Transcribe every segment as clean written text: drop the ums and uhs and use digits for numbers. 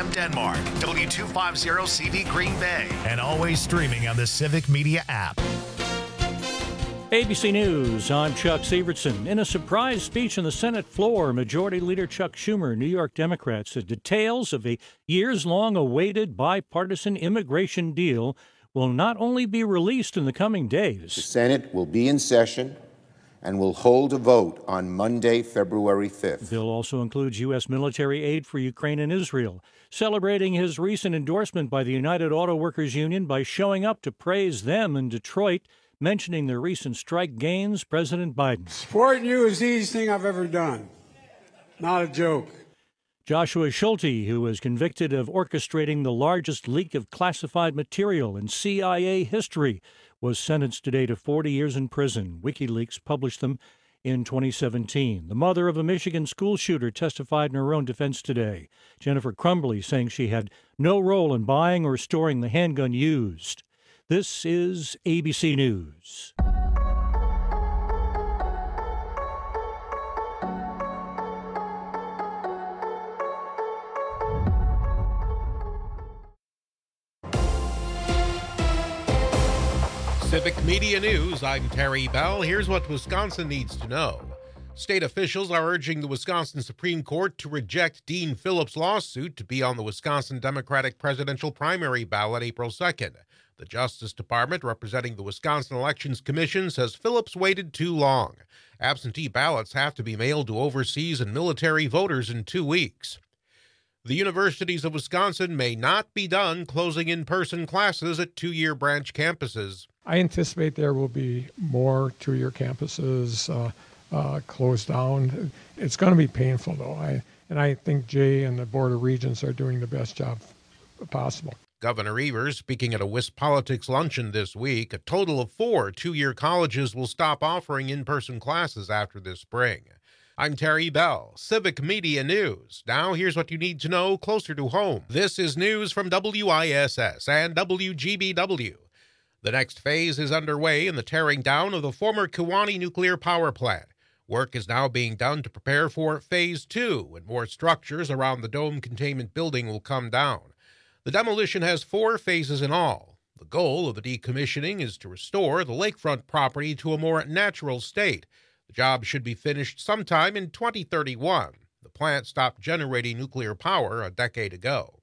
FM Denmark, W250CV Green Bay, and always streaming on the Civic Media app. ABC News, I'm Chuck Sievertson. In a surprise speech on the Senate floor, Majority Leader Chuck Schumer, New York Democrat, said details of a years-long awaited bipartisan immigration deal will not only be released in the coming days. The Senate will be in session and will hold a vote on Monday, February 5th. The bill also includes U.S. military aid for Ukraine and Israel, celebrating his recent endorsement by the United Auto Workers Union by showing up to praise them in Detroit, mentioning their recent strike gains, President Biden. Supporting you is the easiest thing I've ever done. Not a joke. Joshua Schulte, who was convicted of orchestrating the largest leak of classified material in CIA history, was sentenced today to 40 years in prison. WikiLeaks published them in 2017. The mother of a Michigan school shooter testified in her own defense today. Jennifer Crumbly saying she had no role in buying or storing the handgun used. This is ABC News. Civic Media News, I'm Terry Bell. Here's what Wisconsin needs to know. State officials are urging the Wisconsin Supreme Court to reject Dean Phillips' lawsuit to be on the Wisconsin Democratic presidential primary ballot April 2nd. The Justice Department, representing the Wisconsin Elections Commission, says Phillips waited too long. Absentee ballots have to be mailed to overseas and military voters in 2 weeks. The universities of Wisconsin may not be done closing in-person classes at two-year branch campuses. I anticipate there will be more two-year campuses closed down. It's going to be painful, though. I think Jay and the Board of Regents are doing the best job possible. Governor Evers speaking at a WisPolitics luncheon this week. A total of 4 two-year colleges will stop offering in-person classes after this spring. I'm Terry Bell, Civic Media News. Now here's what you need to know closer to home. This is news from WISS and WGBW. The next phase is underway in the tearing down of the former Kewaunee nuclear power plant. Work is now being done to prepare for Phase 2, when more structures around the dome containment building will come down. The demolition has 4 phases in all. The goal of the decommissioning is to restore the lakefront property to a more natural state. The job should be finished sometime in 2031. The plant stopped generating nuclear power a decade ago.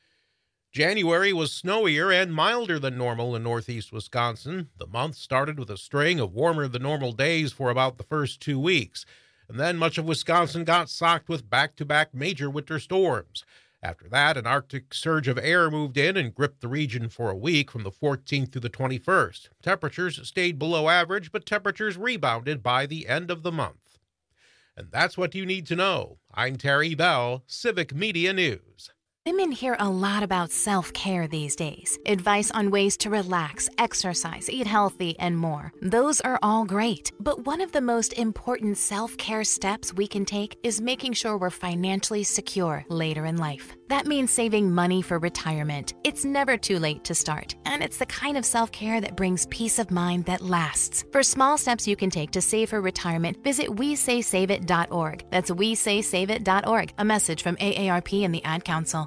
January was snowier and milder than normal in northeast Wisconsin. The month started with a string of warmer-than-normal days for about the first 2 weeks, and then much of Wisconsin got socked with back-to-back major winter storms. After that, an Arctic surge of air moved in and gripped the region for a week from the 14th through the 21st. Temperatures stayed below average, but temperatures rebounded by the end of the month. And that's what you need to know. I'm Terry Bell, Civic Media News. Women hear a lot about self-care these days. Advice on ways to relax, exercise, eat healthy, and more. Those are all great. But one of the most important self-care steps we can take is making sure we're financially secure later in life. That means saving money for retirement. It's never too late to start, and it's the kind of self-care that brings peace of mind that lasts. For small steps you can take to save for retirement, visit WeSaySaveIt.org. That's WeSaySaveIt.org. A message from AARP and the Ad Council.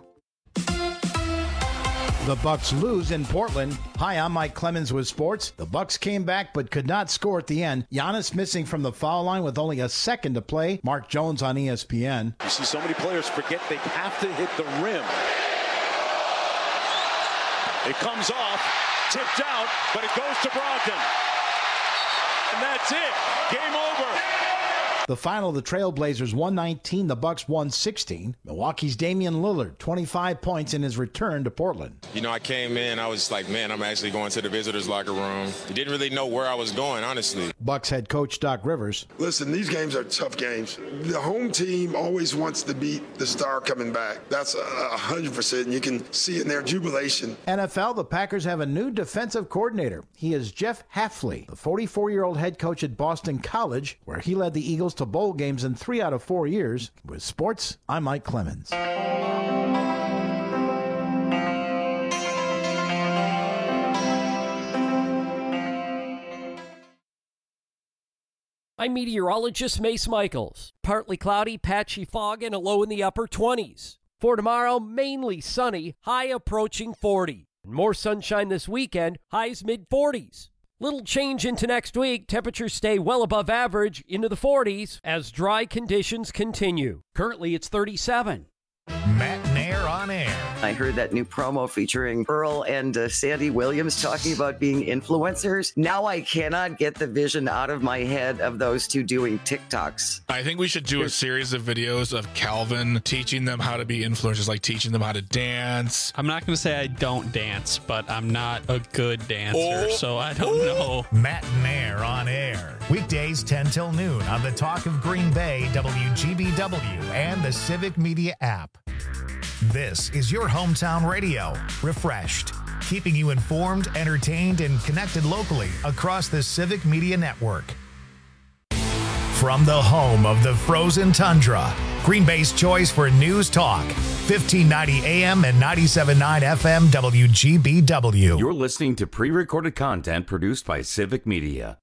The Bucks lose in Portland. Hi, I'm Mike Clemens with sports. The Bucks came back but could not score at the end. Giannis missing from the foul line with only a second to play. Mark Jones on ESPN. You see so many players forget they have to hit the rim. It comes off, tipped out, but it goes to Brogdon. And that's it. Game over. The final, the Trailblazers 119, the Bucks 116. Milwaukee's Damian Lillard, 25 points in his return to Portland. You know, I came in, I was like, man, I'm actually going to the visitors' locker room. Didn't really know where I was going, honestly. Bucks head coach Doc Rivers. Listen, these games are tough games. The home team always wants to beat the star coming back. That's 100%. You can see in their jubilation. NFL, the Packers have a new defensive coordinator. He is Jeff Hafley, the 44-year-old head coach at Boston College, where he led the Eagles to bowl games in 3 out of 4 years. With sports, I'm Mike Clemens. I'm meteorologist Mace Michaels. Partly cloudy, patchy fog, and a low in the upper 20s. For tomorrow, mainly sunny, high approaching 40. More sunshine this weekend, highs mid-40s. Little change into next week. Temperatures stay well above average into the 40s as dry conditions continue. Currently, it's 37. Matt Nair on air. I heard that new promo featuring Earl and Sandy Williams talking about being influencers. Now I cannot get the vision out of my head of those two doing TikToks. I think we should do a series of videos of Calvin teaching them how to be influencers, like teaching them how to dance. I'm not going to say I don't dance, but I'm not a good dancer, so I don't know. Matt Nair on air. Weekdays 10 till noon on the Talk of Green Bay, WGBW, and the Civic Media app. This is your hometown radio, refreshed, keeping you informed, entertained, and connected locally across the Civic Media Network. From the home of the frozen tundra, Green Bay's choice for news talk, 1590 AM and 97.9 FM WGBW. You're listening to pre-recorded content produced by Civic Media.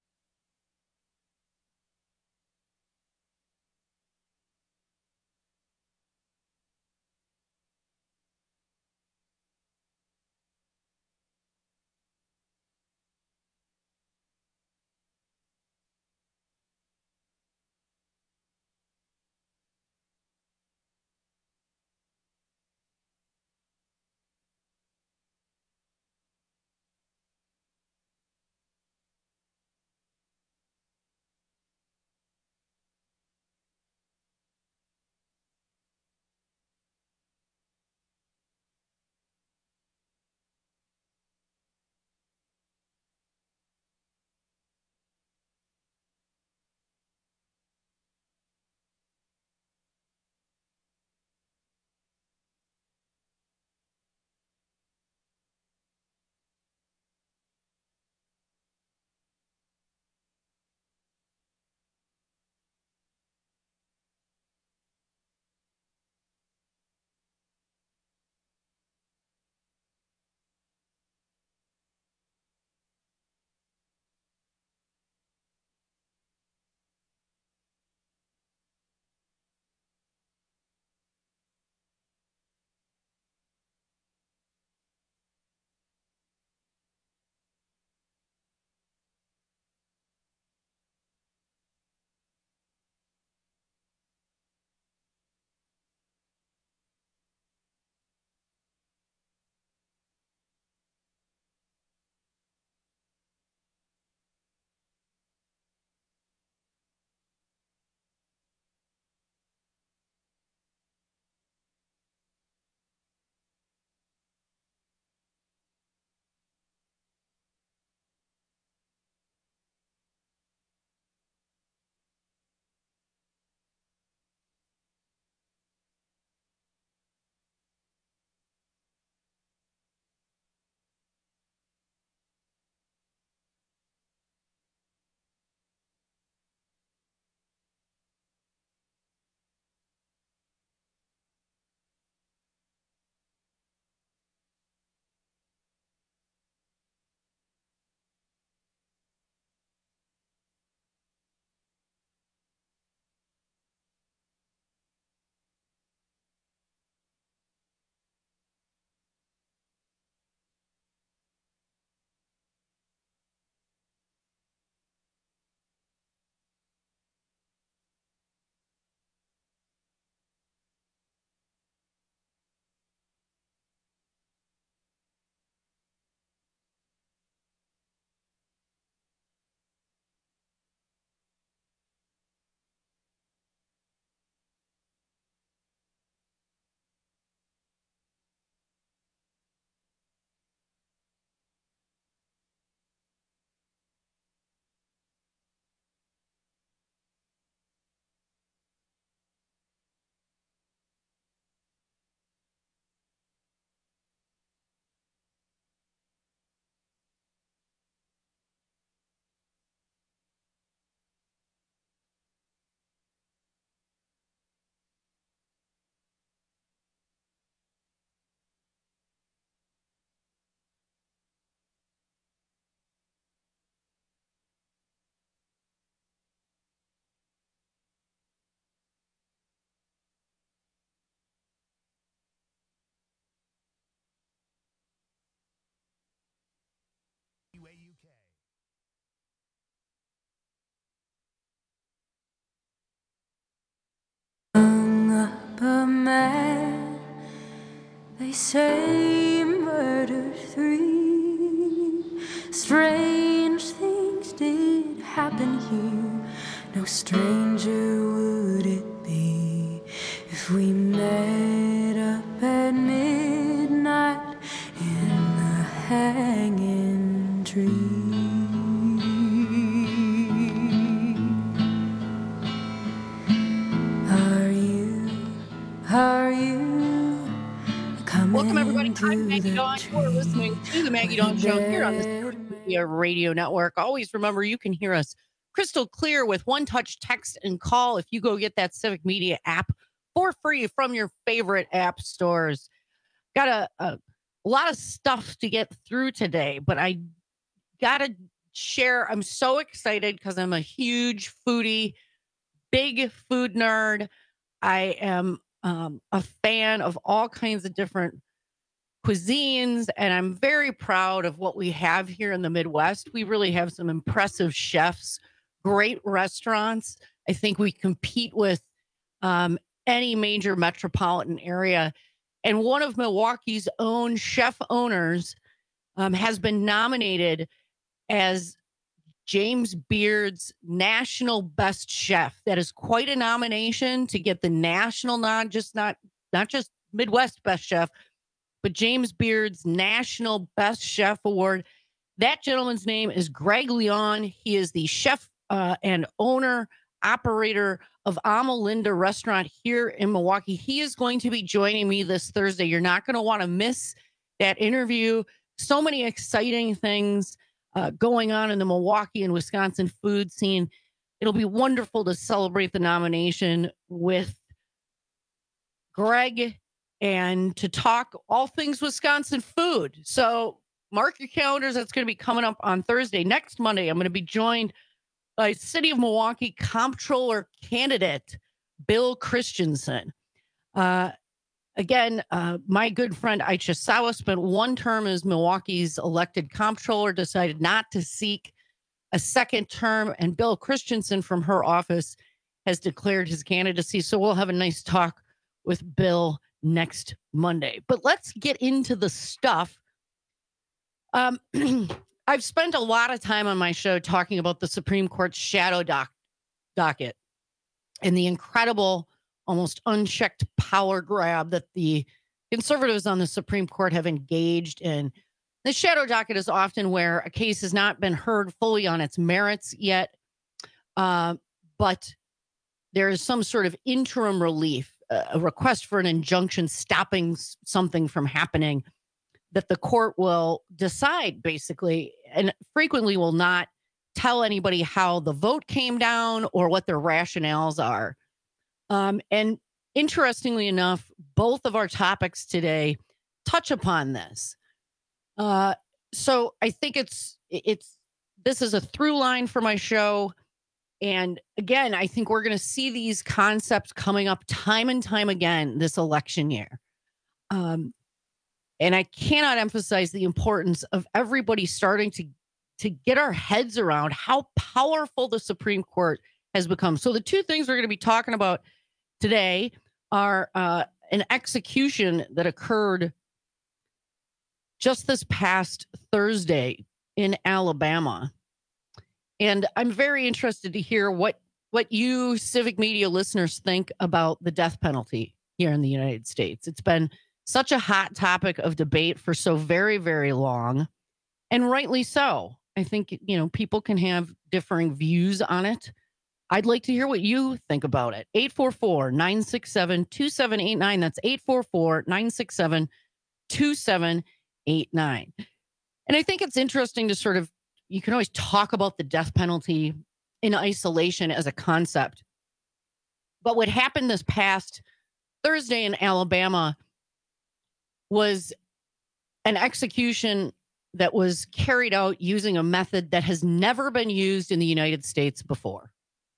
They say you murdered 3. Strange things did happen here. No stranger would it be if we met up at midnight in the hanging tree. Are you coming? Welcome, everybody. I'm Maggie Dawn. You are listening to the Maggie Dawn Show here on the Civic Media Radio Network. Always remember, you can hear us crystal clear with one-touch text and call if you go get that Civic Media app for free from your favorite app stores. Got a lot of stuff to get through today, but I got to share. I'm so excited because I'm a huge foodie, big food nerd. I am a fan of all kinds of different cuisines, and I'm very proud of what we have here in the Midwest. We really have some impressive chefs, great restaurants. I think we compete with any major metropolitan area. And one of Milwaukee's own chef owners has been nominated as James Beard's National Best Chef. That is quite a nomination to get the national nod, not just Midwest Best Chef, but James Beard's National Best Chef Award. That gentleman's name is Greg Leon. He is the chef and owner, operator of Amalinda Restaurant here in Milwaukee. He is going to be joining me this Thursday. You're not going to want to miss that interview. So many exciting things going on in the Milwaukee and Wisconsin food scene. It'll be wonderful to celebrate the nomination with Greg and to talk all things Wisconsin food. So mark your calendars. That's going to be coming up on Thursday. Next Monday, I'm going to be joined by City of Milwaukee Comptroller candidate Bill Christensen. Again, my good friend Aisha Sawa spent one term as Milwaukee's elected comptroller, decided not to seek a second term, and Bill Christensen from her office has declared his candidacy. So we'll have a nice talk with Bill next Monday. But let's get into the stuff. I've spent a lot of time on my show talking about the Supreme Court's shadow docket and the incredible, almost unchecked power grab that the conservatives on the Supreme Court have engaged in. The shadow docket is often where a case has not been heard fully on its merits yet, but there is some sort of interim relief, a request for an injunction stopping something from happening that the court will decide, basically, and frequently will not tell anybody how the vote came down or what their rationales are. And interestingly enough, both of our topics today touch upon this. So I think this is a through line for my show. And again, I think we're going to see these concepts coming up time and time again this election year. And I cannot emphasize the importance of everybody starting to get our heads around how powerful the Supreme Court has become. So the two things we're going to be talking about today are an execution that occurred just this past Thursday in Alabama. And I'm very interested to hear what you Civic Media listeners think about the death penalty here in the United States. It's been such a hot topic of debate for so very, very long, and rightly so. I think, people can have differing views on it. I'd like to hear what you think about it. 844-967-2789. That's 844-967-2789. And I think it's interesting to you can always talk about the death penalty in isolation as a concept. But what happened this past Thursday in Alabama was an execution that was carried out using a method that has never been used in the United States before.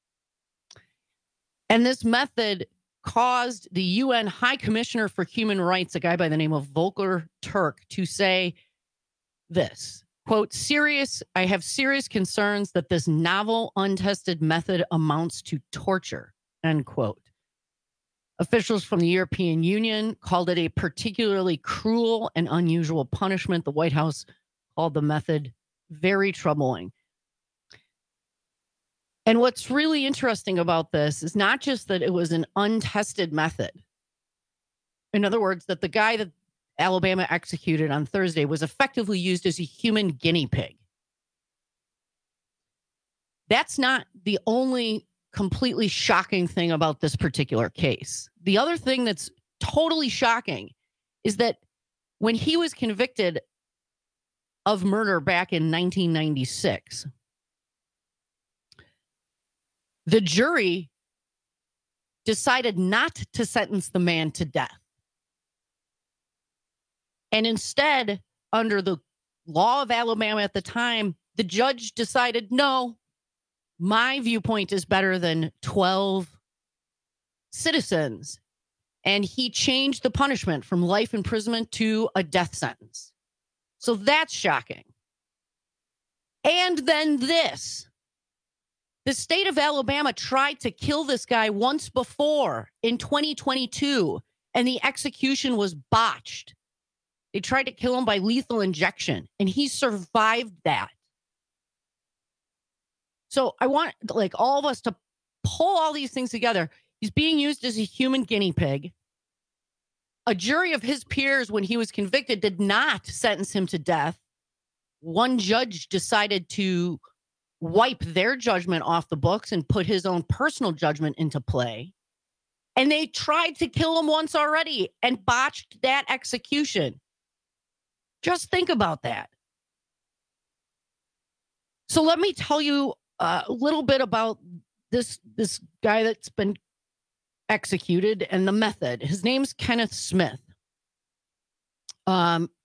And this method caused the UN High Commissioner for Human Rights, a guy by the name of Volker Turk, to say this, quote, I have serious concerns that this novel, untested method amounts to torture, end quote. Officials from the European Union called it a particularly cruel and unusual punishment. The White House called the method very troubling. And what's really interesting about this is not just that it was an untested method. In other words, that the guy that Alabama executed on Thursday was effectively used as a human guinea pig. That's not the only completely shocking thing about this particular case. The other thing that's totally shocking is that when he was convicted of murder back in 1996, the jury decided not to sentence the man to death. And instead, under the law of Alabama at the time, the judge decided, no, my viewpoint is better than 12 citizens. And he changed the punishment from life imprisonment to a death sentence. So that's shocking. And then this. The state of Alabama tried to kill this guy once before in 2022, and the execution was botched. They tried to kill him by lethal injection, and he survived that. So I want all of us to pull all these things together. He's being used as a human guinea pig. A jury of his peers, when he was convicted, did not sentence him to death. One judge decided to wipe their judgment off the books and put his own personal judgment into play. And they tried to kill him once already and botched that execution. Just think about that. So let me tell you a little bit about this guy that's been executed and the method. His name's Kenneth Smith. It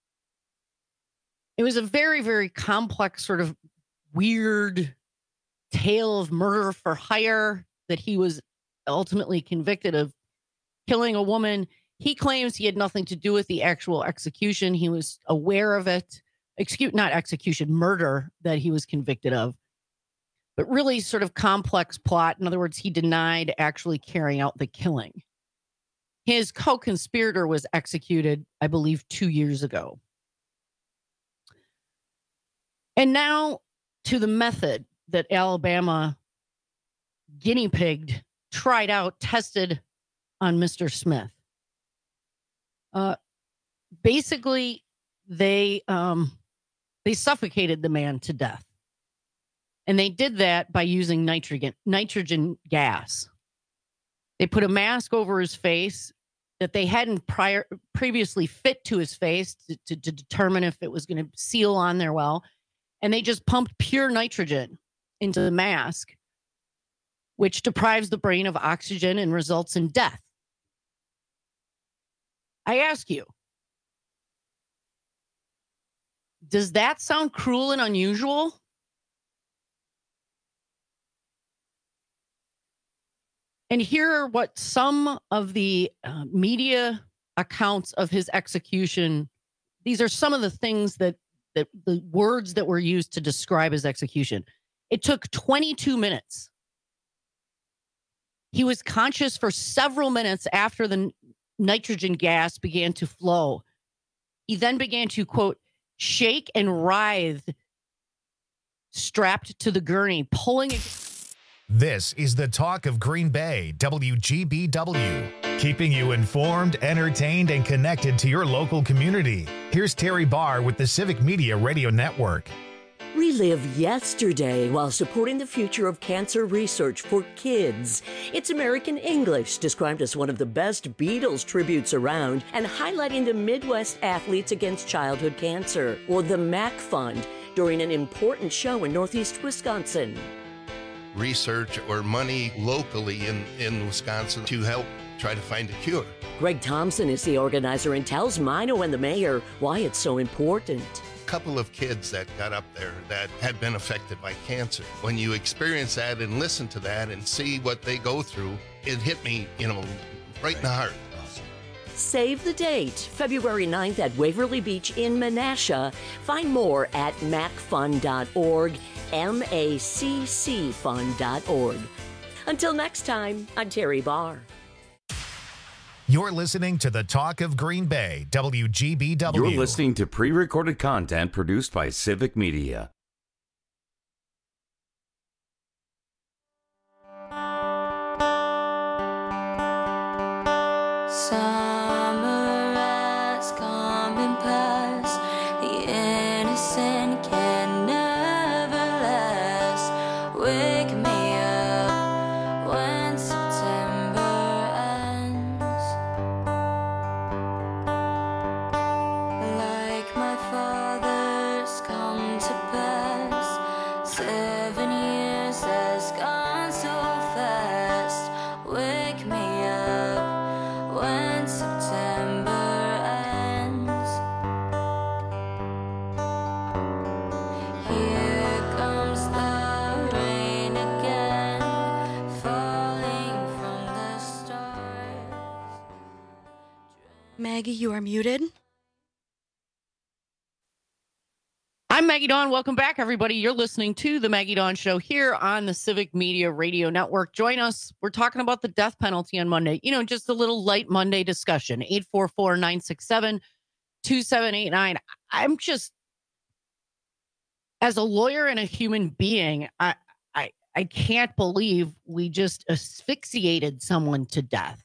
was a very, very complex sort of weird tale of murder for hire that he was ultimately convicted of killing a woman. He claims he had nothing to do with the actual execution. He was aware of it. Murder that he was convicted of. But really sort of complex plot. In other words, he denied actually carrying out the killing. His co-conspirator was executed, I believe, 2 years ago. And now to the method that Alabama guinea pigged, tried out, tested on Mr. Smith. Basically, they suffocated the man to death. And they did that by using nitrogen gas. They put a mask over his face that they hadn't previously fit to his face to determine if it was going to seal on there well. And they just pumped pure nitrogen into the mask, which deprives the brain of oxygen and results in death. I ask you, does that sound cruel and unusual? And here are what some of the media accounts of his execution, these are some of the things that the words that were used to describe his execution. It took 22 minutes. He was conscious for several minutes after the nitrogen gas began to flow. He then began to, quote, shake and writhe, strapped to the gurney, pulling. This is the Talk of Green Bay, WGBW, keeping you informed, entertained, and connected to your local community. Here's Terry Barr with the Civic Media Radio Network. Relive yesterday while supporting the future of cancer research for kids. It's American English, described as one of the best Beatles tributes around and highlighting the Midwest athletes against childhood cancer, or the MAC Fund, during an important show in Northeast Wisconsin. Research or money locally in Wisconsin to help try to find a cure. Greg Thompson is the organizer and tells Mino and the mayor why it's so important. A couple of kids that got up there that had been affected by cancer. When you experience that and listen to that and see what they go through, it hit me, right in the heart. Save the date, February 9th at Waverly Beach in Menasha. Find more at maccfund.org, maccfund.org. Until next time, I'm Terry Barr. You're listening to the Talk of Green Bay, WGBW. You're listening to pre-recorded content produced by Civic Media. Summer has come and passed. The innocent can never last. Wake me up when September ends. Like my father's come to pass. 7 years has gone so fast. Wake me up when September ends. Here comes the rain again, falling from the stars. Maggie, you are muted. I'm Maggie Dawn. Welcome back, everybody. You're listening to the Maggie Dawn Show here on the Civic Media Radio Network. Join us. We're talking about the death penalty on Monday. You know, just a little light Monday discussion. 844-967-2789. I'm just, as a lawyer and a human being, I can't believe we just asphyxiated someone to death.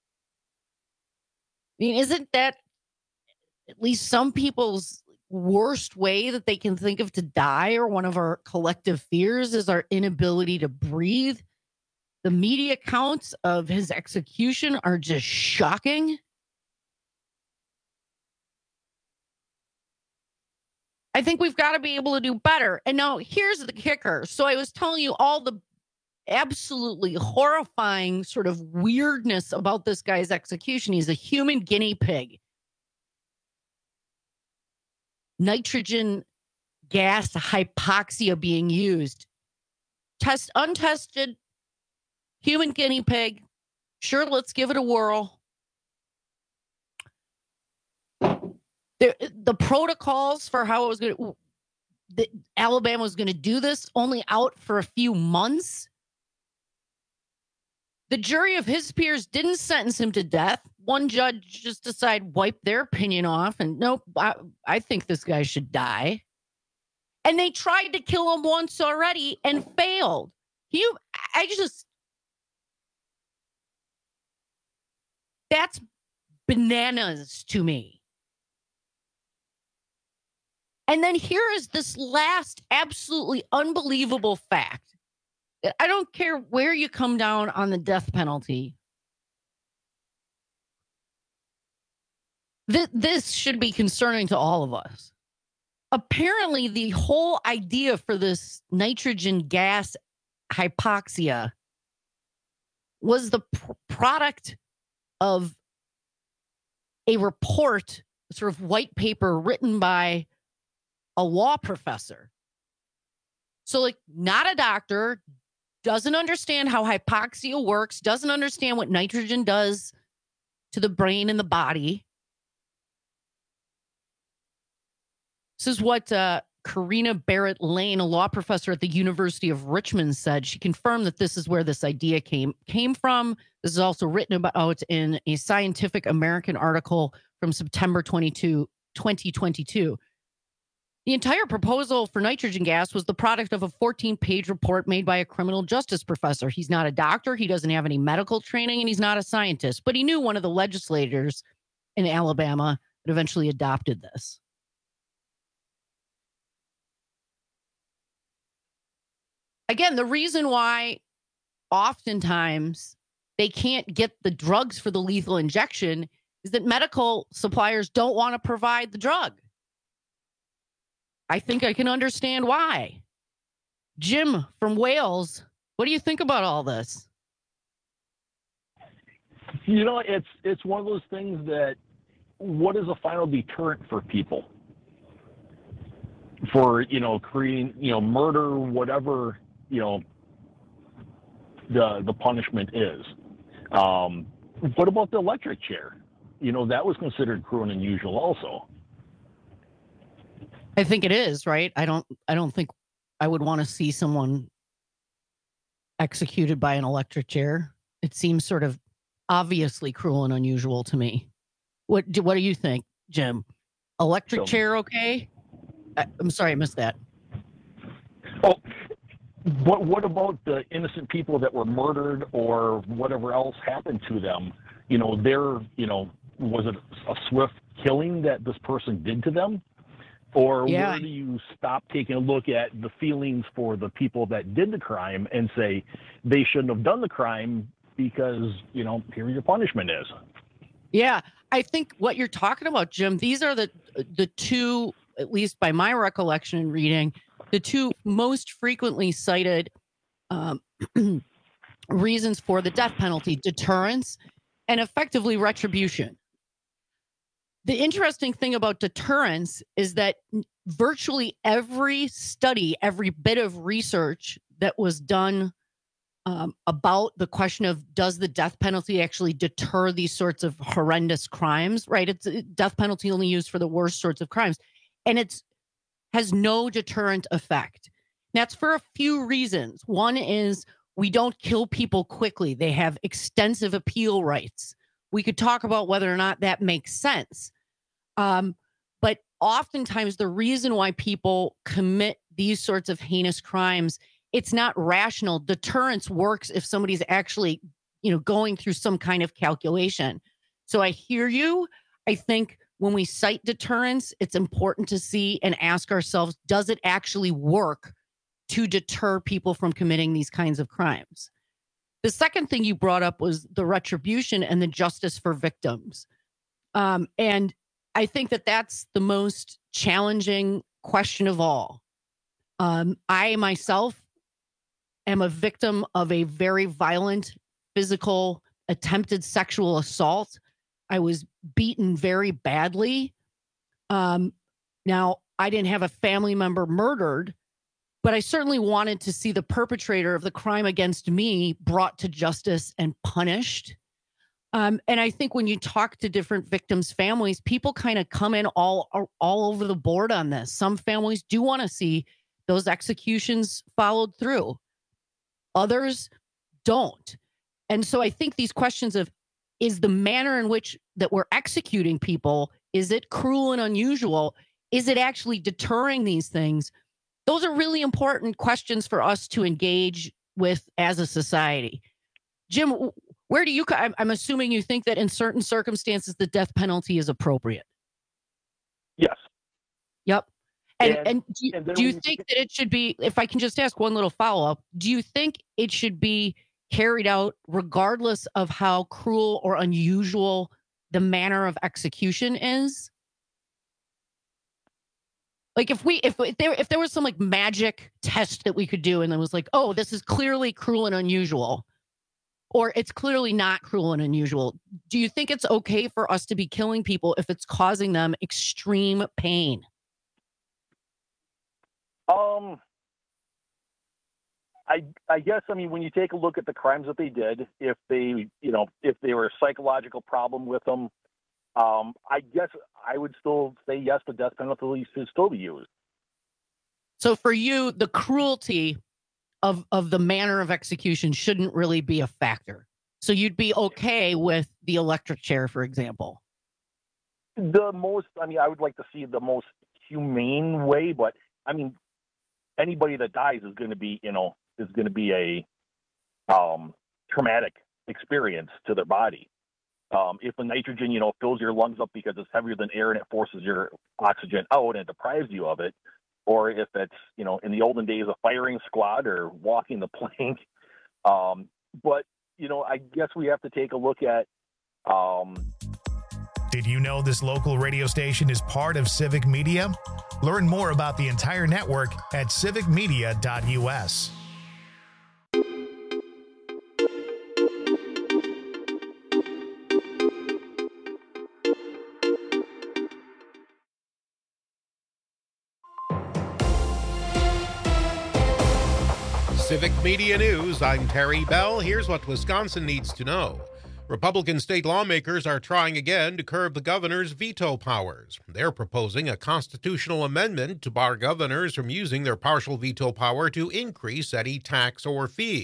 I mean, isn't that at least some people's worst way that they can think of to die, or one of our collective fears is our inability to breathe? The media accounts of his execution are just shocking. I think we've got to be able to do better. And now here's the kicker. So I was telling you all the absolutely horrifying sort of weirdness about this guy's execution. He's a human guinea pig. Nitrogen gas hypoxia being used. Untested human guinea pig. Sure, let's give it a whirl. The protocols for how it was going to, Alabama was going to do this, only out for a few months. The jury of his peers didn't sentence him to death. One judge just decided, wipe their opinion off, and nope, I think this guy should die. And they tried to kill him once already and failed. That's bananas to me. And then here is this last absolutely unbelievable fact. I don't care where you come down on the death penalty. This should be concerning to all of us. Apparently, the whole idea for this nitrogen gas hypoxia was the product of a report, sort of white paper written by a law professor. So, like, not a doctor, doesn't understand how hypoxia works, doesn't understand what nitrogen does to the brain and the body. This is what Karina Barrett Lane, a law professor at the University of Richmond, said. She confirmed that this is where this idea came from. This is also written about in a Scientific American article from September 22, 2022. The entire proposal for nitrogen gas was the product of a 14-page report made by a criminal justice professor. He's not a doctor, he doesn't have any medical training, and he's not a scientist, but he knew one of the legislators in Alabama that eventually adopted this. Again, the reason why oftentimes they can't get the drugs for the lethal injection is that medical suppliers don't want to provide the drug. I think I can understand why. Jim from Wales, what do you think about all this? You know, it's one of those things that, what is a final deterrent for people? For, creating, murder, whatever, the punishment is. What about the electric chair? That was considered cruel and unusual also. I think it is, right? I don't think I would want to see someone executed by an electric chair. It seems sort of obviously cruel and unusual to me. What do you think, Jim? Electric chair, okay? I'm sorry, I missed that. Oh, what about the innocent people that were murdered or whatever else happened to them? Was it a swift killing that this person did to them? Or where do you stop taking a look at the feelings for the people that did the crime and say they shouldn't have done the crime because, here your punishment is? Yeah, I think what you're talking about, Jim, these are the two, at least by my recollection and reading, the two most frequently cited reasons for the death penalty: deterrence and effectively retribution. The interesting thing about deterrence is that virtually every study, every bit of research that was done about the question of does the death penalty actually deter these sorts of horrendous crimes, right? It's a death penalty only used for the worst sorts of crimes. And it has no deterrent effect. That's for a few reasons. One is we don't kill people quickly. They have extensive appeal rights. We could talk about whether or not that makes sense. But oftentimes the reason why people commit these sorts of heinous crimes, it's not rational. Deterrence works if somebody's actually, going through some kind of calculation. So I hear you. I think when we cite deterrence, it's important to see and ask ourselves, does it actually work to deter people from committing these kinds of crimes? The second thing you brought up was the retribution and the justice for victims. And I think that that's the most challenging question of all. I myself am a victim of a very violent, physical, attempted sexual assault. I was beaten very badly. Now, I didn't have a family member murdered, but I certainly wanted to see the perpetrator of the crime against me brought to justice and punished. And I think when you talk to different victims' families, people kind of come in all over the board on this. Some families do want to see those executions followed through. Others don't. And so I think these questions of, is the manner in which that we're executing people, is it cruel and unusual? Is it actually deterring these things? Those are really important questions for us to engage with as a society. Jim, where do you, I'm assuming you think that in certain circumstances, the death penalty is appropriate. Yes. Yep. And do you think that it should be, if I can just ask one little follow-up, do you think it should be carried out regardless of how cruel or unusual the manner of execution is? Like if there was some like magic test that we could do and it was like, oh, this is clearly cruel and unusual, or it's clearly not cruel and unusual. Do you think it's okay for us to be killing people if it's causing them extreme pain? I guess, when you take a look at the crimes that they did, if they were a psychological problem with them, I guess I would still say yes, the death penalty should still be used. So for you, the cruelty of the manner of execution shouldn't really be a factor. So you'd be okay with the electric chair, for example? I would like to see the most humane way, but anybody that dies is going to be, a traumatic experience to their body. If the nitrogen, fills your lungs up because it's heavier than air and it forces your oxygen out and it deprives you of it, or if it's, in the olden days, a firing squad or walking the plank. But, I guess we have to take a look at. Did you know this local radio station is part of Civic Media? Learn more about the entire network at civicmedia.us. Civic Media News, I'm Terry Bell. Here's what Wisconsin needs to know. Republican state lawmakers are trying again to curb the governor's veto powers. They're proposing a constitutional amendment to bar governors from using their partial veto power to increase any tax or fee.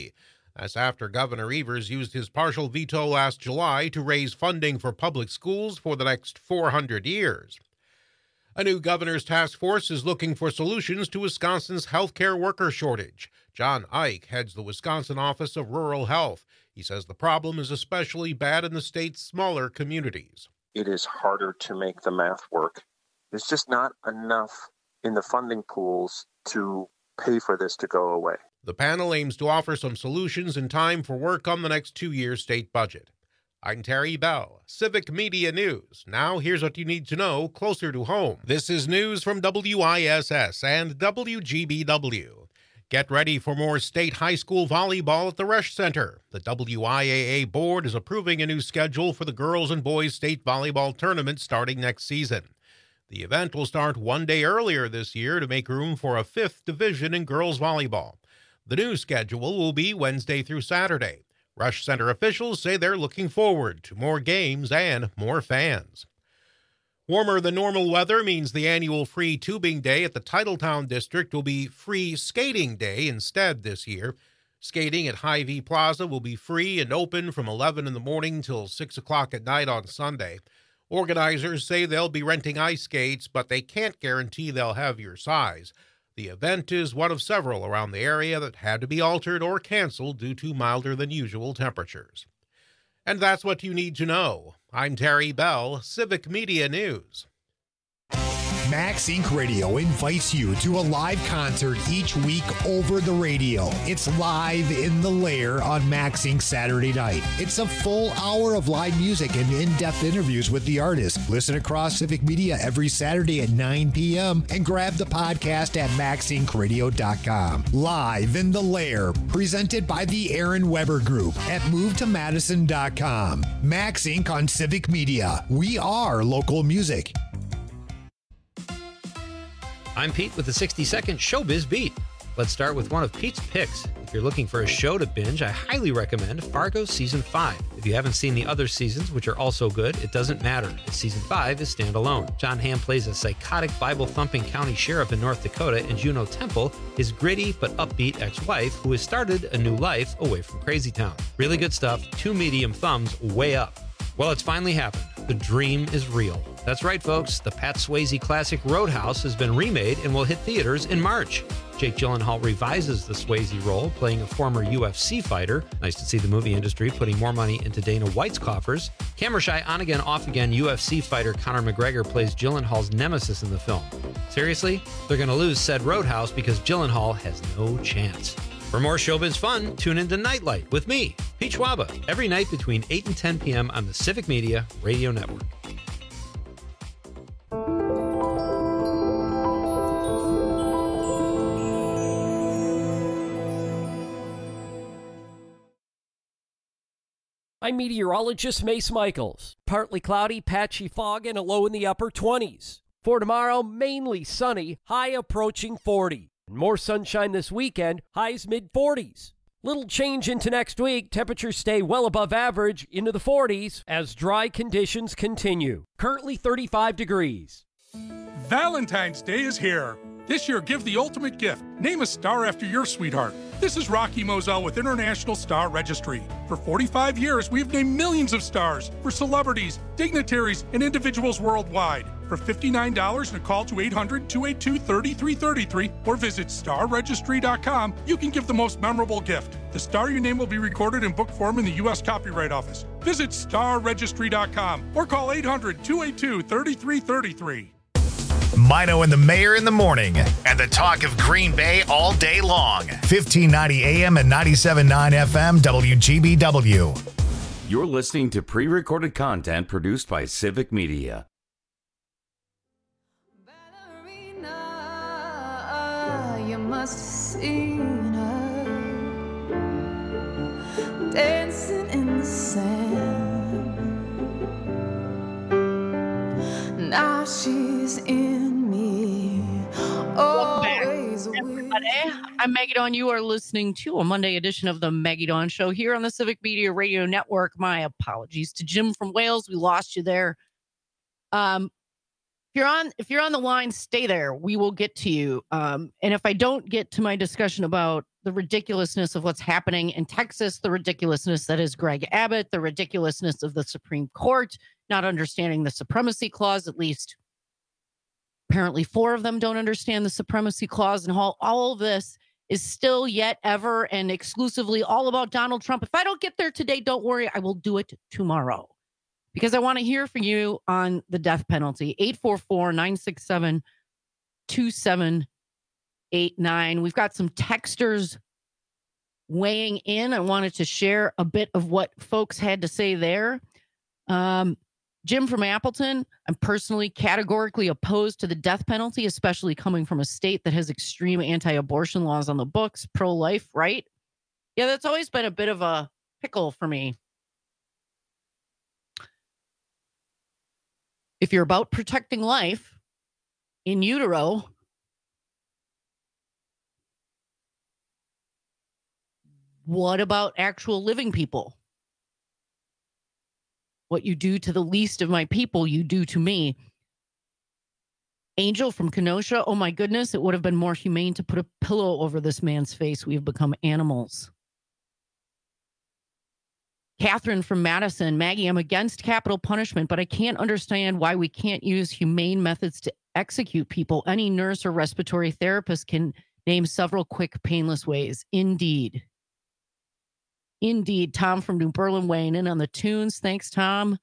That's after Governor Evers used his partial veto last July to raise funding for public schools for the next 400 years. A new governor's task force is looking for solutions to Wisconsin's healthcare worker shortage. John Ike heads the Wisconsin Office of Rural Health. He says the problem is especially bad in the state's smaller communities. It is harder to make the math work. There's just not enough in the funding pools to pay for this to go away. The panel aims to offer some solutions in time for work on the next 2-year state budget. I'm Terry Bell, Civic Media News. Now here's what you need to know closer to home. This is news from WISS and WGBW. Get ready for more state high school volleyball at the Resch Center. The WIAA board is approving a new schedule for the girls and boys state volleyball tournament starting next season. The event will start one day earlier this year to make room for a 5th division in girls volleyball. The new schedule will be Wednesday through Saturday. Resch Center officials say they're looking forward to more games and more fans. Warmer than normal weather means the annual free tubing day at the Titletown District will be free skating day instead this year. Skating at Hy-Vee Plaza will be free and open from 11 in the morning till 6 o'clock at night on Sunday. Organizers say they'll be renting ice skates, but they can't guarantee they'll have your size. The event is one of several around the area that had to be altered or canceled due to milder than usual temperatures. And that's what you need to know. I'm Terry Bell, Civic Media News. Max Inc. Radio invites you to a live concert each week over the radio. It's Live in the Lair on Max Inc. Saturday night. It's a full hour of live music and in-depth interviews with the artist. Listen across Civic Media every Saturday at 9 p.m. and grab the podcast at maxincradio.com. Live in the Lair, presented by the Aaron Weber Group at movetomadison.com. Max Inc. on Civic Media. We are local music. I'm Pete with the 60-second Showbiz Beat. Let's start with one of Pete's picks. If you're looking for a show to binge, I highly recommend Fargo Season 5. If you haven't seen the other seasons, which are also good, it doesn't matter, as Season 5 is standalone. John Hamm plays a psychotic Bible-thumping county sheriff in North Dakota, and Juno Temple, his gritty but upbeat ex-wife, who has started a new life away from Crazy Town. Really good stuff, 2 medium thumbs way up. Well, it's finally happened. The dream is real. That's right, folks. The Pat Swayze classic Roadhouse has been remade and will hit theaters in March. Jake Gyllenhaal revises the Swayze role, playing a former UFC fighter. Nice to see the movie industry putting more money into Dana White's coffers. Camera shy, on-again, off-again UFC fighter Conor McGregor plays Gyllenhaal's nemesis in the film. Seriously? They're going to lose said Roadhouse because Gyllenhaal has no chance. For more showbiz fun, tune into Nightlight with me, Pete Schwaba, every night between 8 and 10 p.m. on the Civic Media Radio Network. I'm meteorologist Mace Michaels. Partly cloudy, patchy fog, and a low in the upper 20s. For tomorrow, mainly sunny, high approaching 40. More sunshine this weekend, highs mid-40s. Little change into next week, temperatures stay well above average into the 40s as dry conditions continue. Currently 35 degrees. Valentine's Day is here. This year, give the ultimate gift. Name a star after your sweetheart. This is Rocky Moselle with International Star Registry. For 45 years, we've named millions of stars for celebrities, dignitaries, and individuals worldwide. For $59 and a call to 800-282-3333 or visit starregistry.com, you can give the most memorable gift. The star your name will be recorded in book form in the U.S. Copyright Office. Visit starregistry.com or call 800-282-3333. Mino and the Mayor in the morning, and the talk of Green Bay all day long. 1590 AM and 97.9 FM WGBW. You're listening to pre-recorded content produced by Civic Media. You must have seen her dancing in the sand. Now she's in me. Welcome back, everybody. I'm Maggie Dawn. You are listening to a Monday edition of the Maggie Dawn Show here on the Civic Media Radio Network. My apologies to Jim from Wales. We lost you there. If you're on the line, stay there. We will get to you. And if I don't get to my discussion about the ridiculousness of what's happening in Texas, the ridiculousness that is Greg Abbott, the ridiculousness of the Supreme Court, not understanding the Supremacy Clause. At least apparently 4 of them don't understand the Supremacy Clause, and all of this is still yet ever and exclusively all about Donald Trump. If I don't get there today, don't worry, I will do it tomorrow, because I want to hear from you on the death penalty. 844-967-2789. We've got some texters weighing in. I wanted to share a bit of what folks had to say there. Jim from Appleton, I'm personally categorically opposed to the death penalty, especially coming from a state that has extreme anti-abortion laws on the books, pro-life, right? Yeah, that's always been a bit of a pickle for me. If you're about protecting life in utero, what about actual living people? What you do to the least of my people, you do to me. Angel from Kenosha, oh my goodness, it would have been more humane to put a pillow over this man's face. We've become animals. Catherine from Madison, Maggie, I'm against capital punishment, but I can't understand why we can't use humane methods to execute people. Any nurse or respiratory therapist can name several quick, painless ways. Indeed. Indeed. Tom from New Berlin weighing in on the tunes. Thanks, Tom.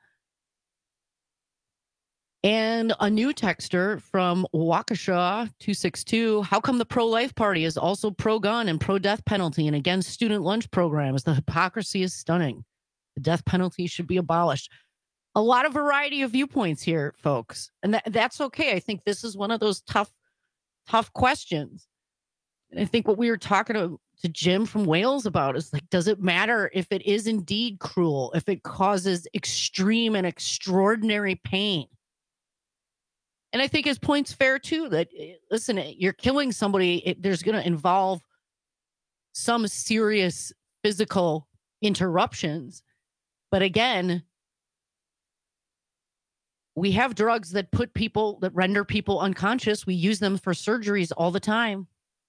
And a new texter from Waukesha 262. How come the pro-life party is also pro-gun and pro-death penalty and against student lunch programs? The hypocrisy is stunning. The death penalty should be abolished. A lot of variety of viewpoints here, folks. And that's okay. I think this is one of those tough questions. And I think what we were talking to Jim from Wales about is like, does it matter if it is indeed cruel, if it causes extreme and extraordinary pain? And I think his point's fair too, that listen, you're killing somebody, there's going to involve some serious physical interruptions. But again, we have drugs that render people unconscious. We use them for surgeries all the time.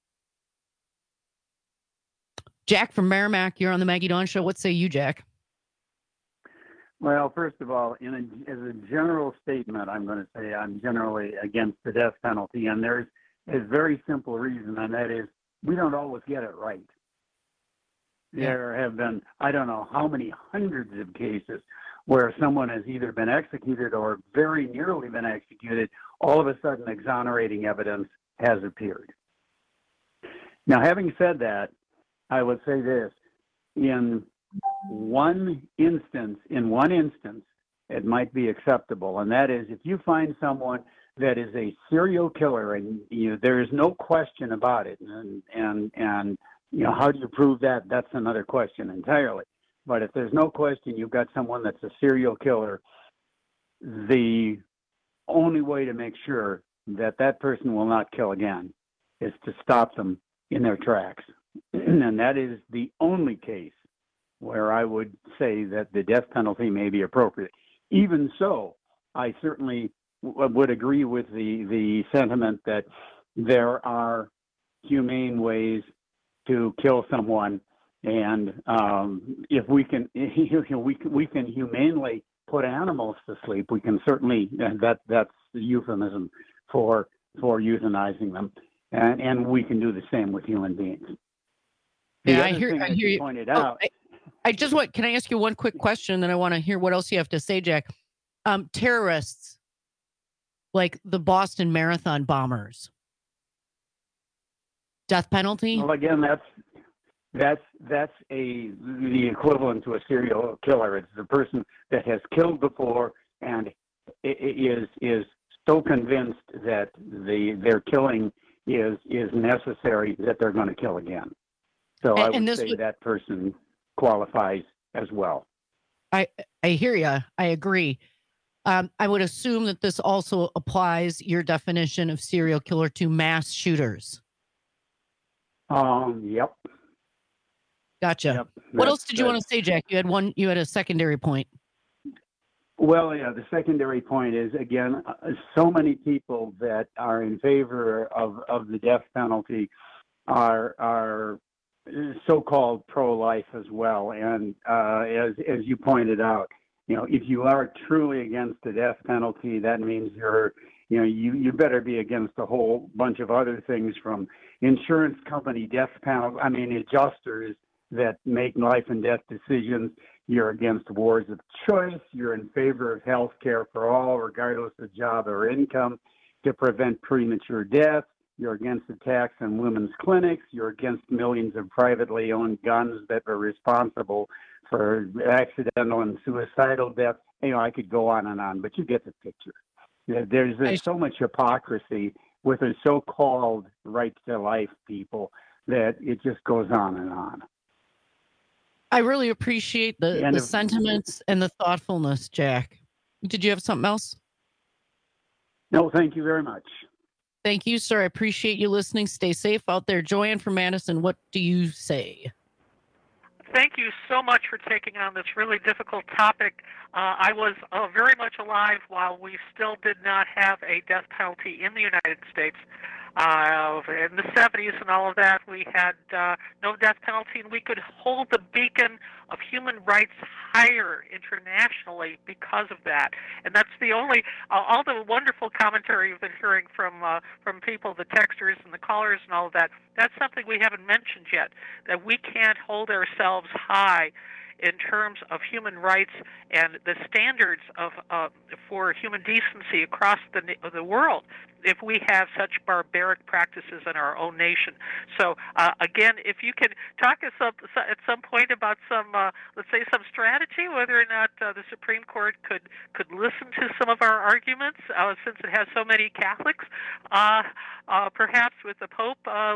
Jack from Merrimack, you're on the Maggie Dawn Show. What say you, Jack? Well, first of all, as a general statement, I'm going to say I'm generally against the death penalty. And there's a very simple reason, and that is we don't always get it right. Yeah. There have been, I don't know how many hundreds of cases where someone has either been executed or very nearly been executed. All of a sudden, exonerating evidence has appeared. Now, having said that, I would say this, in one instance, it might be acceptable. And that is if you find someone that is a serial killer and there is no question about it. And how do you prove that? That's another question entirely. But if there's no question you've got someone that's a serial killer, the only way to make sure that that person will not kill again is to stop them in their tracks. And that is the only case where I would say that the death penalty may be appropriate. Even so, I certainly would agree with the sentiment that there are humane ways to kill someone, and if we can, we can humanely put animals to sleep. We can certainly, that's the euphemism for euthanizing them, and we can do the same with human beings. Yeah, I hear you. Pointed out. I just want. Can I ask you one quick question? Then I want to hear what else you have to say, Jack. Terrorists, like the Boston Marathon bombers, death penalty. Well, again, that's the equivalent to a serial killer. It's the person that has killed before and is so convinced that their killing is necessary that they're going to kill again. So I would say that person qualifies as well. I hear you. I agree. I would assume that this also applies your definition of serial killer to mass shooters. Yep. Gotcha. Yep. What else did you want to say, Jack? You had a secondary point. Well, yeah, the secondary point is, again, so many people that are in favor of the death penalty are so-called pro-life as well. And as you pointed out, if you are truly against the death penalty, that means you better be against a whole bunch of other things, from insurance company death panel, adjusters that make life and death decisions. You're against wars of choice. You're in favor of health care for all, regardless of job or income, to prevent premature death. You're against attacks on women's clinics. You're against millions of privately owned guns that are responsible for accidental and suicidal deaths. I could go on, but you get the picture. There's so much hypocrisy with the so-called right to life people that it just goes on and on. I really appreciate the sentiments and the thoughtfulness, Jack. Did you have something else? No, thank you very much. Thank you, sir. I appreciate you listening. Stay safe out there. Joanne from Madison, what do you say? Thank you so much for taking on this really difficult topic. I was very much alive while we still did not have a death penalty in the United States. In the 70s and all of that, we had no death penalty, and we could hold the beacon of human rights higher internationally because of that. And that's the only, all the wonderful commentary you've been hearing from people, the texters and the callers and all of that, that's something we haven't mentioned yet, that we can't hold ourselves high in terms of human rights and the standards of for human decency across the world if we have such barbaric practices in our own nation. So again, if you could talk us up at some point about some, let's say, some strategy, whether or not the Supreme Court could listen to some of our arguments, since it has so many Catholics, perhaps with the Pope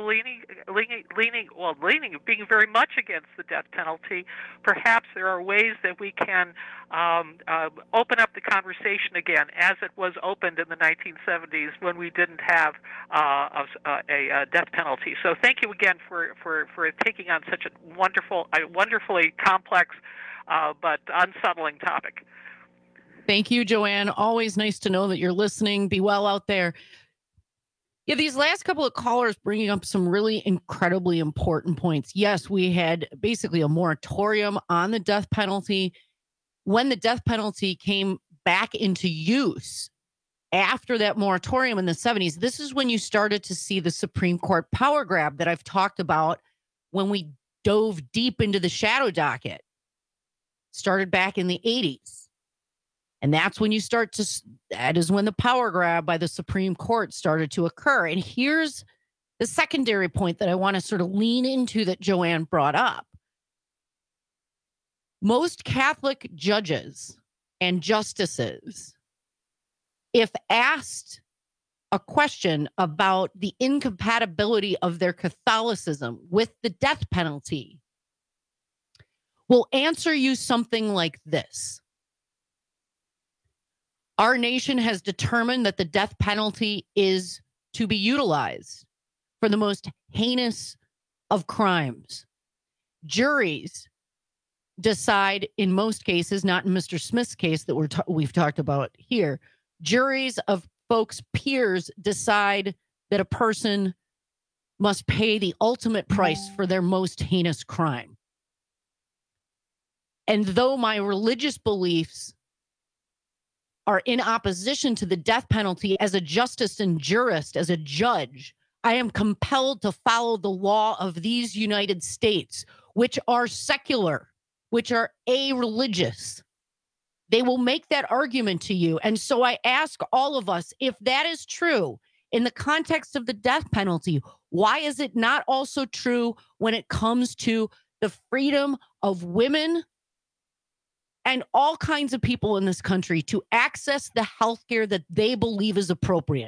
being very much against the death penalty. Perhaps there are ways that we can open up the conversation again, as it was opened in the 1970s when we didn't have a death penalty. So thank you again for taking on such a wonderfully complex but unsettling topic. Thank you, Joanne. Always nice to know that you're listening. Be well out there. Yeah, these last couple of callers bringing up some really incredibly important points. Yes, we had basically a moratorium on the death penalty. When the death penalty came back into use after that moratorium in the 70s, this is when you started to see the Supreme Court power grab that I've talked about when we dove deep into the shadow docket. Started back in the 80s. And that's when that is when the power grab by the Supreme Court started to occur. And here's the secondary point that I want to sort of lean into that Joanne brought up. Most Catholic judges and justices, if asked a question about the incompatibility of their Catholicism with the death penalty, will answer you something like this. Our nation has determined that the death penalty is to be utilized for the most heinous of crimes. Juries decide, in most cases, not in Mr. Smith's case that we've talked about here, juries of folks' peers decide that a person must pay the ultimate price for their most heinous crime. And though my religious beliefs are in opposition to the death penalty, as a justice and jurist, as a judge, I am compelled to follow the law of these United States, which are secular, which are a-religious. They will make that argument to you. And so I ask all of us, if that is true in the context of the death penalty, why is it not also true when it comes to the freedom of women and all kinds of people in this country to access the health care that they believe is appropriate?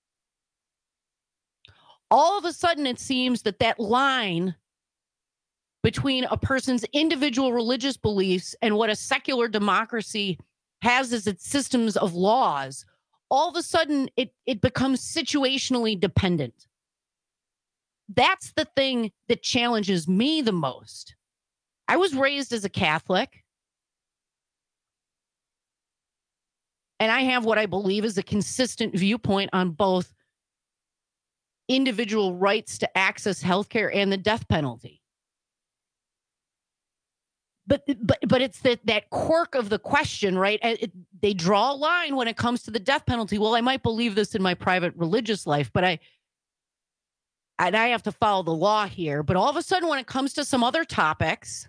All of a sudden, it seems that line between a person's individual religious beliefs and what a secular democracy has as its systems of laws, all of a sudden, it becomes situationally dependent. That's the thing that challenges me the most. I was raised as a Catholic. And I have what I believe is a consistent viewpoint on both individual rights to access healthcare and the death penalty. But it's that quirk of the question, right? They draw a line when it comes to the death penalty. Well, I might believe this in my private religious life, but I have to follow the law here. But all of a sudden, when it comes to some other topics,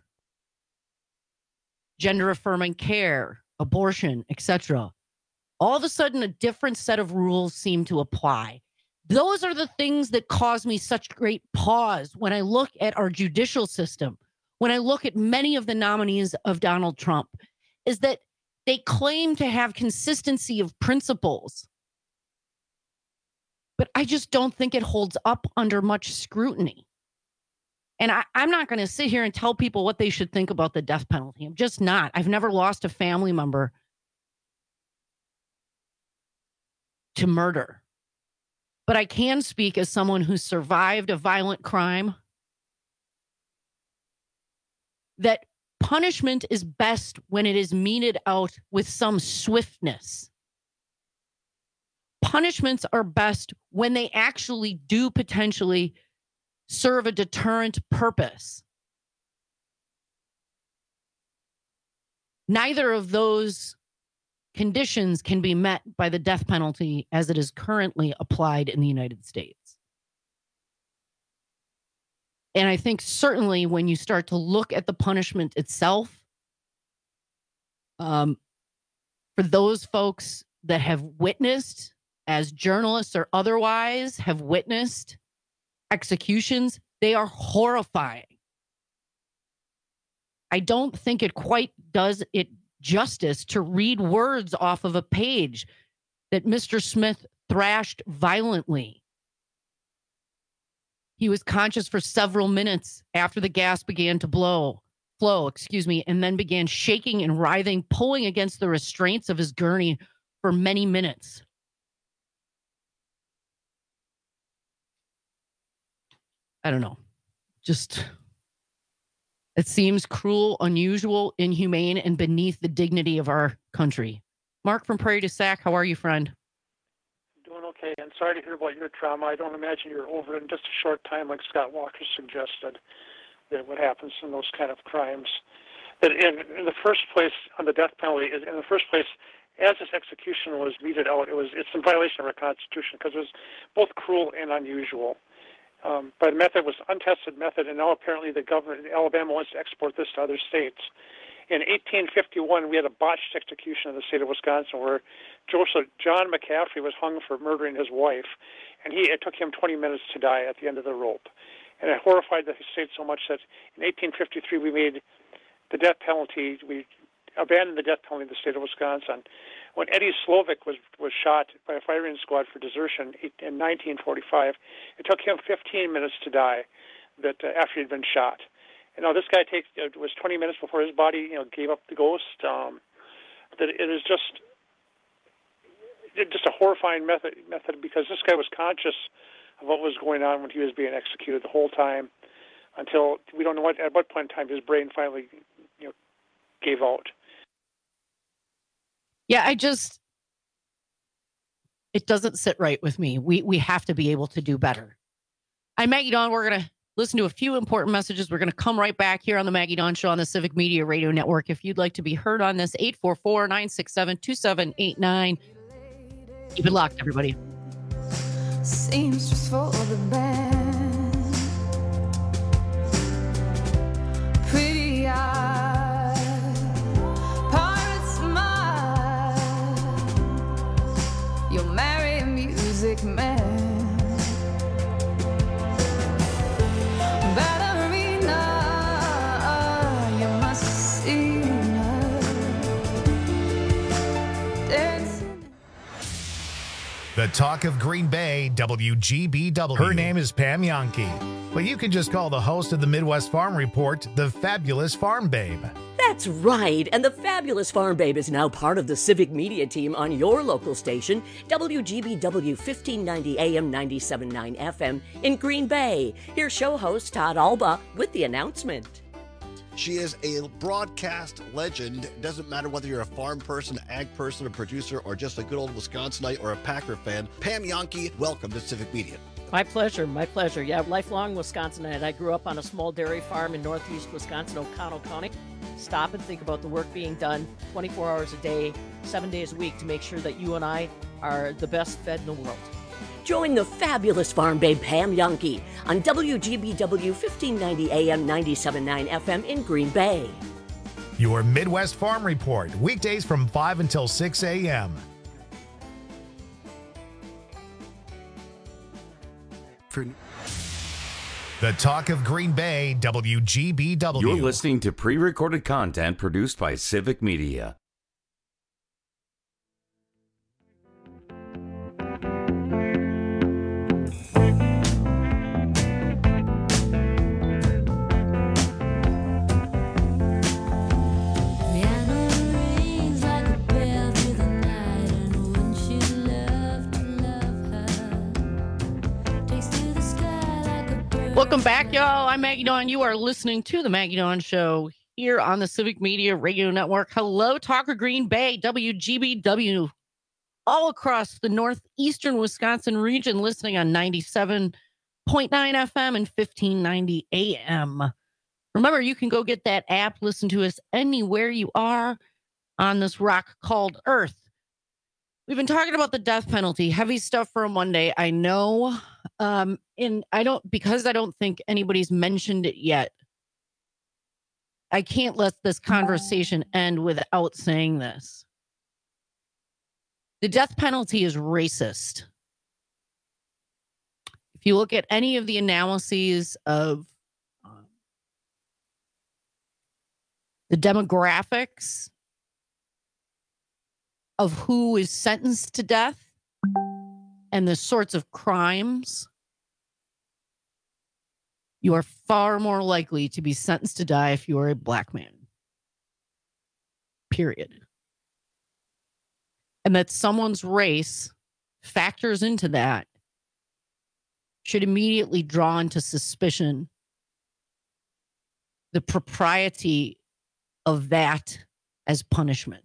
gender affirming care, abortion, etc., all of a sudden a different set of rules seem to apply. Those are the things that cause me such great pause when I look at our judicial system, when I look at many of the nominees of Donald Trump, is that they claim to have consistency of principles. But I just don't think it holds up under much scrutiny. And I'm not going to sit here and tell people what they should think about the death penalty. I'm just not. I've never lost a family member to murder. But I can speak as someone who survived a violent crime that punishment is best when it is meted out with some swiftness. Punishments are best when they actually do potentially serve a deterrent purpose. Neither of those conditions can be met by the death penalty as it is currently applied in the United States. And I think certainly when you start to look at the punishment itself, for those folks that have witnessed, as journalists or otherwise, have witnessed executions, they are horrifying. I don't think it quite does it justice to read words off of a page that Mr. Smith thrashed violently. He was conscious for several minutes after the gas began to flow, and then began shaking and writhing, pulling against the restraints of his gurney for many minutes. I don't know. Just, it seems cruel, unusual, inhumane, and beneath the dignity of our country. Mark from Prairie du Sac, how are you, friend? Doing okay, and sorry to hear about your trauma. I don't imagine you're over it in just a short time, like Scott Walker suggested, that what happens in those kind of crimes. That in the first place, on the death penalty, as this execution was meted out, it's in violation of our Constitution because it was both cruel and unusual. But the method was untested method, and now apparently the government in Alabama wants to export this to other states. In 1851, we had a botched execution in the state of Wisconsin where John McCaffrey was hung for murdering his wife, and it took him 20 minutes to die at the end of the rope. And it horrified the state so much that in 1853 we made the death penalty, we abandoned the death penalty in the state of Wisconsin. When Eddie Slovic was shot by a firing squad for desertion in 1945, it took him 15 minutes to die after he'd been shot. And now this guy it was 20 minutes before his body gave up the ghost. That it is just a horrifying method because this guy was conscious of what was going on when he was being executed the whole time until we don't know at what point in time his brain finally gave out. Yeah, it doesn't sit right with me. We have to be able to do better. I'm Maggie Dawn. We're going to listen to a few important messages. We're going to come right back here on the Maggie Dawn Show on the Civic Media Radio Network. If you'd like to be heard on this, 844-967-2789. Keep it locked, everybody. Seems just for the band. Pretty eyes, pirate smile. You'll marry a music man. Ballerina, you must see her dancing. The talk of Green Bay, WGBW. Her name is Pam Yankee, but you can just call the host of the Midwest Farm Report the Fabulous Farm Babe. That's right, and the Fabulous Farm Babe is now part of the Civic Media team on your local station, WGBW 1590 AM 97.9 FM in Green Bay. Here's show host Todd Alba with the announcement. She is a broadcast legend. It doesn't matter whether you're a farm person, ag person, a producer, or just a good old Wisconsinite or a Packer fan. Pam Yankee, welcome to Civic Media. My pleasure, my pleasure. Yeah, lifelong Wisconsinite. I grew up on a small dairy farm in northeast Wisconsin, O'Connell County. stop and think about the work being done 24 hours a day, 7 days a week to make sure that you and I are the best fed in the world. Join the fabulous farm babe Pam Yonke on WGBW 1590 AM 97.9 FM in Green Bay. Your Midwest Farm Report, weekdays from 5 until 6 a.m. The Talk of Green Bay, WGBW. You're listening to pre-recorded content produced by Civic Media. Welcome back, y'all. I'm Maggie Dawn. You are listening to the Maggie Dawn Show here on the Civic Media Radio Network. Hello, Talk of Green Bay, WGBW, all across the northeastern Wisconsin region, listening on 97.9 FM and 1590 AM. Remember, you can go get that app, listen to us anywhere you are on this rock called Earth. We've been talking about the death penalty, heavy stuff for a Monday, I know. And I don't think anybody's mentioned it yet. I can't let this conversation end without saying this. The death penalty is racist. If you look at any of the analyses of the demographics of who is sentenced to death and the sorts of crimes, you are far more likely to be sentenced to die if you are a black man. Period. And that someone's race factors into that should immediately draw into suspicion the propriety of that as punishment.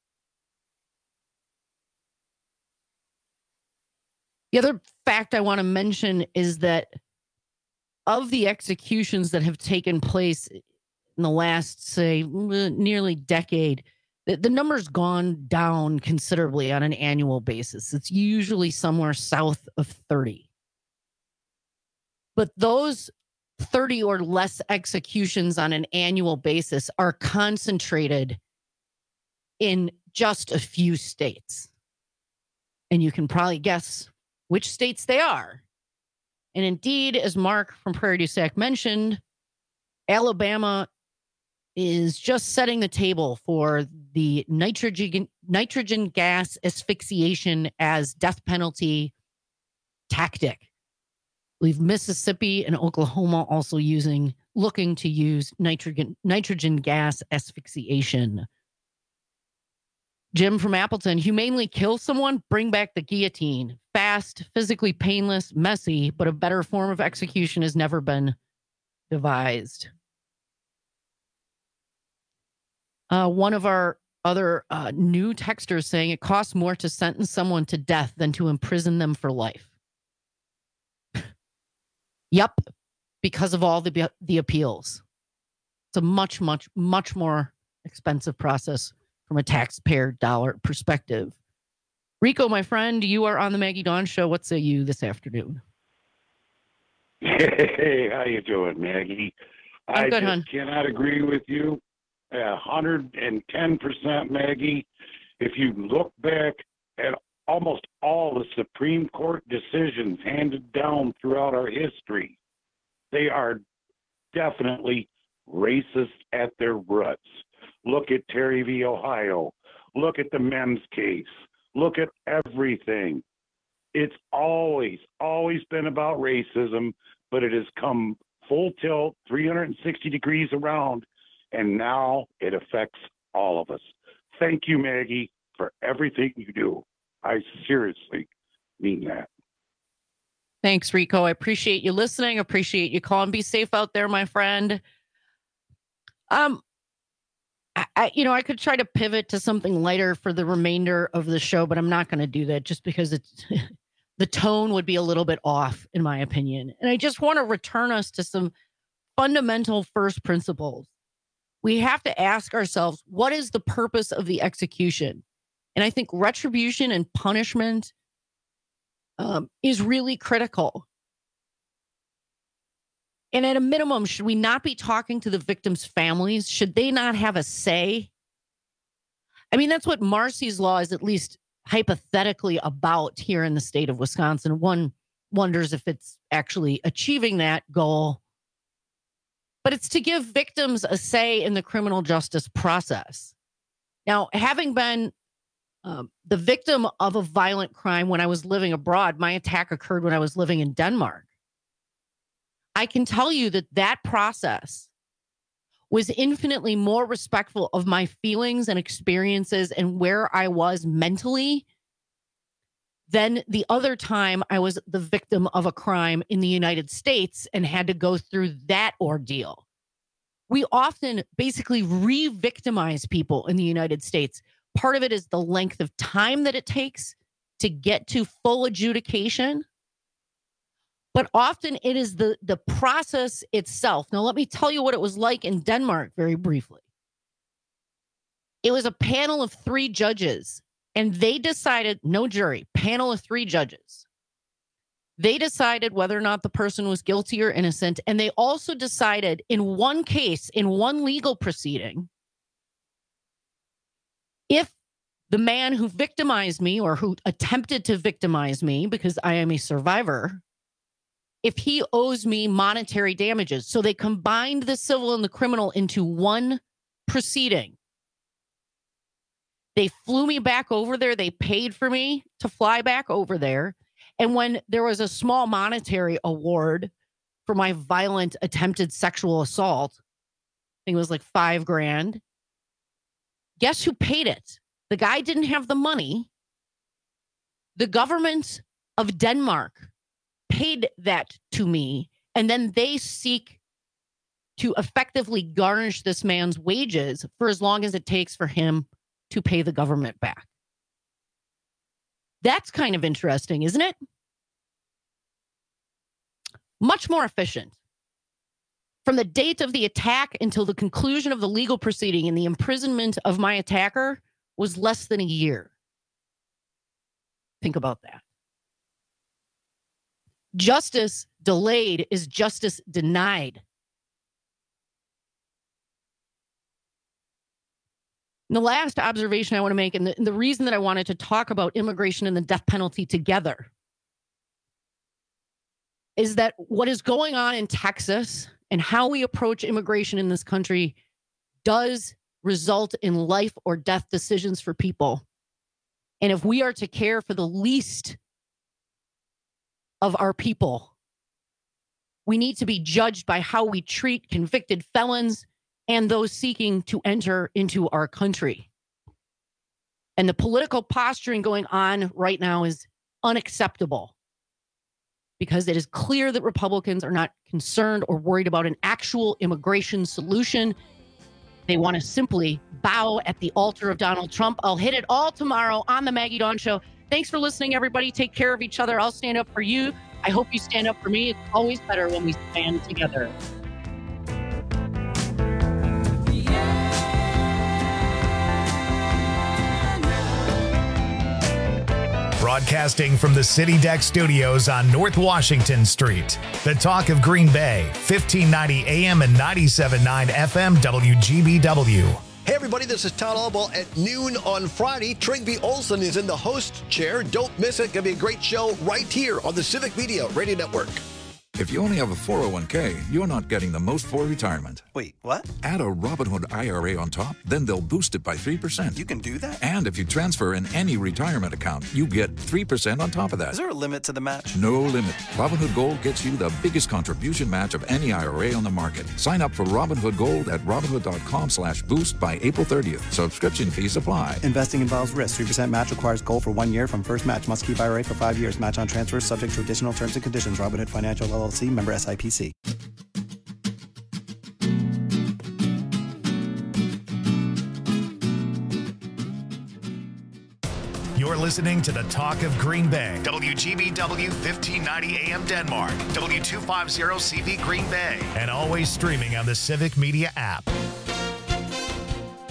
The other fact I want to mention is that of the executions that have taken place in the last, say, nearly decade, the number's gone down considerably on an annual basis. It's usually somewhere south of 30. But those 30 or less executions on an annual basis are concentrated in just a few states. And you can probably guess which states they are. And indeed, as Mark from Prairie du Sac mentioned, Alabama is just setting the table for the nitrogen gas asphyxiation as death penalty tactic. I believe Mississippi and Oklahoma also looking to use nitrogen gas asphyxiation. Jim from Appleton, humanely kill someone, bring back the guillotine. Fast, physically painless, messy, but a better form of execution has never been devised. One of our other new texters saying it costs more to sentence someone to death than to imprison them for life. Yep, because of all the appeals. It's a much, much, much more expensive process from a taxpayer dollar perspective. Rico, my friend, you are on the Maggie Dawn Show. What say you this afternoon? Hey, how you doing, Maggie? I'm good, I just cannot agree with you 110%, Maggie. If you look back at almost all the Supreme Court decisions handed down throughout our history, they are definitely racist at their roots. Look at Terry v. Ohio. Look at the MEMS case. Look at everything. It's always been about racism, but it has come full tilt, 360 degrees around, and now it affects all of us. Thank you, Maggie, for everything you do. I seriously mean that. Thanks, Rico. I appreciate you listening. Appreciate you calling. Be safe out there, my friend. I could try to pivot to something lighter for the remainder of the show, but I'm not going to do that just because it's the tone would be a little bit off, in my opinion. And I just want to return us to some fundamental first principles. we have to ask ourselves, what is the purpose of the execution? And I think retribution and punishment is really critical. And at a minimum, should we not be talking to the victims' families? Should they not have a say? I mean, that's what Marsy's Law is at least hypothetically about here in the state of Wisconsin. One wonders if it's actually achieving that goal. But it's to give victims a say in the criminal justice process. Now, having been the victim of a violent crime when I was living abroad, my attack occurred when I was living in Denmark. I can tell you that that process was infinitely more respectful of my feelings and experiences and where I was mentally than the other time I was the victim of a crime in the United States and had to go through that ordeal. We often basically re-victimize people in the United States. Part of it is the length of time that it takes to get to full adjudication. But often it is the process itself. Now, let me tell you what it was like in Denmark very briefly. It was a panel of 3 judges, and they decided, no jury, panel of 3 judges. They decided whether or not the person was guilty or innocent. And they also decided in one case, in one legal proceeding, if the man who victimized me or who attempted to victimize me, because I am a survivor, if he owes me monetary damages. So they combined the civil and the criminal into one proceeding. They flew me back over there. They paid for me to fly back over there. And when there was a small monetary award for my violent attempted sexual assault, I think it was like $5,000. Guess who paid it? The guy didn't have the money. The government of Denmark paid that to me, and then they seek to effectively garnish this man's wages for as long as it takes for him to pay the government back. That's kind of interesting, isn't it? Much more efficient. From the date of the attack until the conclusion of the legal proceeding and the imprisonment of my attacker was less than a year. Think about that. Justice delayed is justice denied. And the last observation I want to make, and the reason that I wanted to talk about immigration and the death penalty together, is that what is going on in Texas and how we approach immigration in this country does result in life or death decisions for people. And if we are to care for the least of our people, we need to be judged by how we treat convicted felons and those seeking to enter into our country. And the political posturing going on right now is unacceptable, because it is clear that Republicans are not concerned or worried about an actual immigration solution. They want to simply bow at the altar of Donald Trump. I'll hit it all tomorrow on the Maggie Dawn Show. Thanks for listening, everybody. Take care of each other. I'll stand up for you. I hope you stand up for me. It's always better when we stand together. Broadcasting from the City Deck Studios on North Washington Street. The Talk of Green Bay, 1590 AM and 97.9 FM WGBW. Hey everybody, this is Todd Albaugh at noon on Friday. Trygve Olsen is in the host chair. Don't miss it. Gonna be a great show right here on the Civic Media Radio Network. If you only have a 401k, you're not getting the most for retirement. Wait, what? Add a Robinhood IRA on top, then they'll boost it by 3%. You can do that? And if you transfer in any retirement account, you get 3% on top of that. Is there a limit to the match? No limit. Robinhood Gold gets you the biggest contribution match of any IRA on the market. Sign up for Robinhood Gold at Robinhood.com/boost by April 30th. Subscription fees apply. Investing involves risk. 3% match requires gold for 1 year from first match. Must keep IRA for 5 years. Match on transfers subject to additional terms and conditions. Robinhood Financial LLC, member SIPC. You're listening to the Talk of Green Bay. WGBW 1590 AM Denmark. W250 CB Green Bay. And always streaming on the Civic Media app.